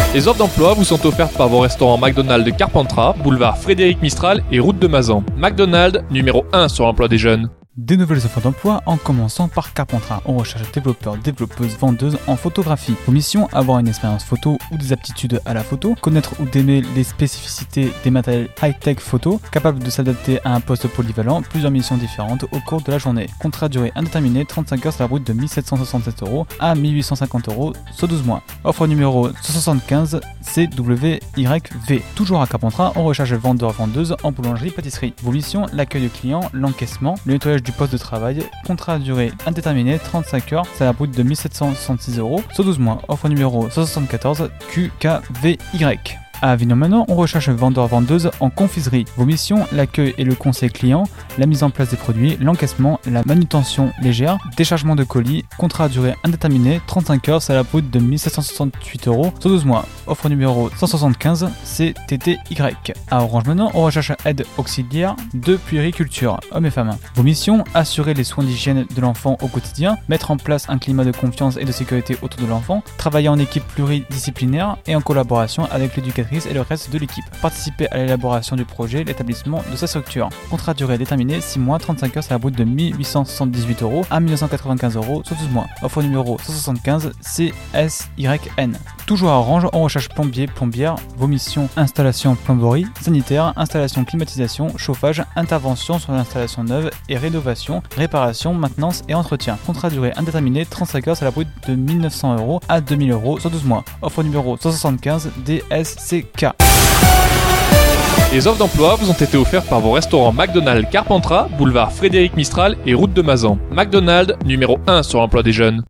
Les offres d'emploi vous sont offertes par vos restaurants McDonald's de Carpentras, boulevard Frédéric Mistral et route de Mazan. McDonald's, numéro 1 sur l'emploi des jeunes. Des nouvelles offres d'emploi en commençant par Carpentras. On recherche développeurs, développeuses, vendeuses en photographie. Vos missions, avoir une expérience photo ou des aptitudes à la photo, connaître ou d'aimer les spécificités des matériels high-tech photo, capable de s'adapter à un poste polyvalent, plusieurs missions différentes au cours de la journée. Contrat durée indéterminée, 35 heures sur la route de 1767 € à 1850 € sur 12 mois. Offre numéro 175 CWYV. Toujours à Carpentras, on recherche vendeurs-vendeuses en boulangerie-pâtisserie. Vos missions, l'accueil de clients, l'encaissement, le nettoyage du poste de travail, contrat à durée indéterminée, 35 heures, salaire brut de 1766 € sur 12 mois. Offre numéro 174 QKVY. À Avignon-Menon, on recherche vendeurs-vendeuses en confiserie. Vos missions, l'accueil et le conseil client, la mise en place des produits, l'encaissement, la manutention légère, déchargement de colis, contrat à durée indéterminée, 35 heures, salaire brut de 1768 € sur 12 mois. Offre numéro 175 CTTY. À Orange-Menon, on recherche aide auxiliaire de puériculture, hommes et femmes. Vos missions, assurer les soins d'hygiène de l'enfant au quotidien, mettre en place un climat de confiance et de sécurité autour de l'enfant, travailler en équipe pluridisciplinaire et en collaboration avec l'éducatrice et le reste de l'équipe. Participer à l'élaboration du projet, l'établissement de sa structure. Contrat durée déterminée, 6 mois, 35 heures, salaire brut de 1878 € à 1995 € sur 12 mois. Offre numéro 175 CSYN. Toujours à Orange, on recherche plombier, plombière. Vos missions, installation plomberie, sanitaire, installation climatisation, chauffage, intervention sur l'installation neuve et rénovation, réparation, maintenance et entretien. Contrat durée indéterminée, 35 heures, salaire brut de 1900 € à 2000 € sur 12 mois. Offre numéro 175 DSCK. Les offres d'emploi vous ont été offertes par vos restaurants McDonald's Carpentras, boulevard Frédéric Mistral et route de Mazan. McDonald's, numéro 1 sur l'emploi des jeunes.